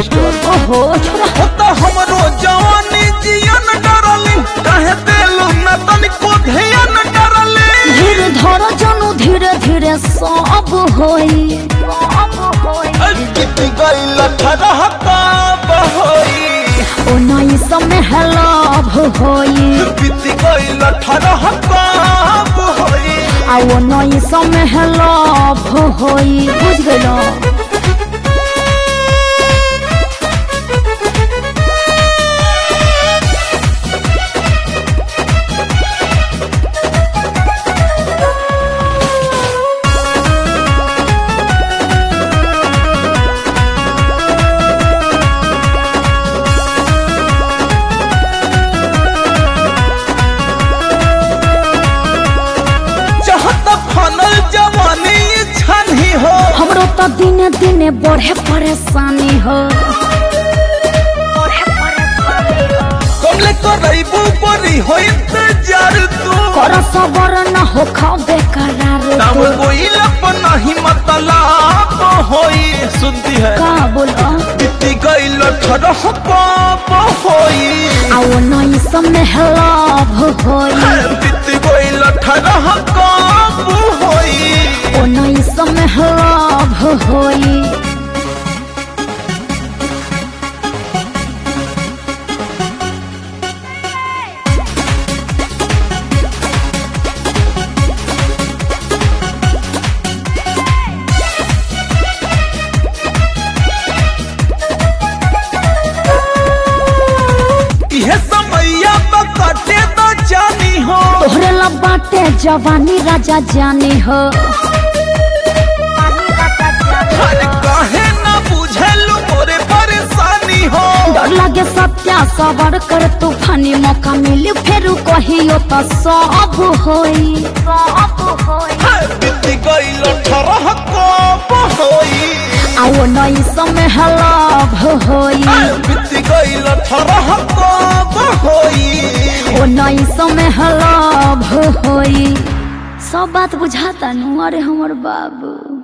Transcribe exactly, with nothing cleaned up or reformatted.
Sister. ओहो छोरा होता हमरो जवानी जियन डरली काहे देलू न तनिको ध्यान डरली। धीरे धर जानू धीरे धीरे सब होई सब होई बीती गइल अठारह का बहोई ओ नई समय लव होई बीती गइल अठारह का बहोई आ ओ नई समय लव होई बुझ गइलो। हमरो तो दिने दिने बढ़े परेशानी हो कमले करैबू बड़ी हो इंतजार तू कर सबर न हो खाओ बेकरार तब कोई लप नहीं मतलब होई सुनती है का बोलो बीती गइल अठारह का होई आओ नई समय लव होई बीती गइल अठारह का होई ओ नई समय लव होई तोहरे ला बाटे जवानी राजा जानी हो काहे ना बुझलू मोरे परेशानी हो डर लगे सत्या सबर कर तूफानी मौका मिली फिर कहियो तो सब होई सब होई बीती गइल अठारह का होई आओ नई समय लव होई बीती गइल अठारह का होई ओ नई समय लव होई सब बात बुझाता नु अरे हमर बाबू।